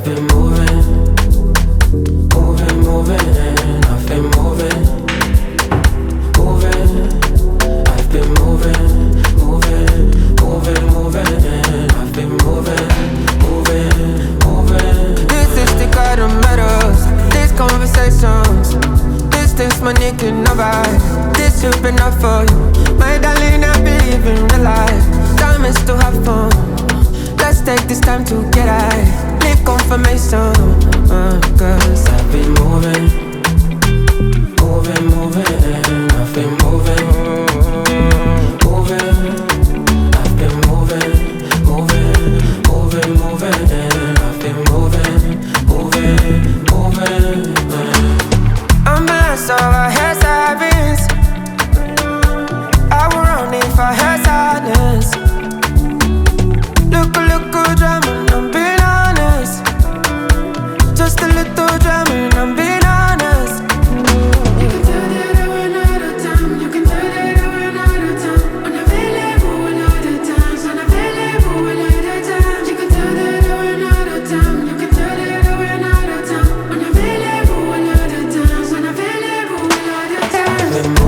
been moving, moving, moving. I've been moving, moving. I've been moving, moving, moving, moving. I've been moving, moving, moving. This is the kind of matters. These conversations. Distance money can never. This should be enough for you. My darling, I believe in real life. Time is to have fun. Let's take this time to get high. Leave confirmation, cause I've been moving, moving, moving. I've been moving, moving. I've been moving, moving, moving, moving. I've been moving, moving, moving. I'm blessed over her savings. I would run if I had sadness. Look, drama, I'm being honest. Just a little drama, I'm being honest. You can tell that I run out of time. You can tell that I run out of time. Unavailable a lot of times. Unavailable a lot of times. You can tell that I run out of time. You can tell that I run out of time. Unavailable a lot of times. Unavailable a lot of times.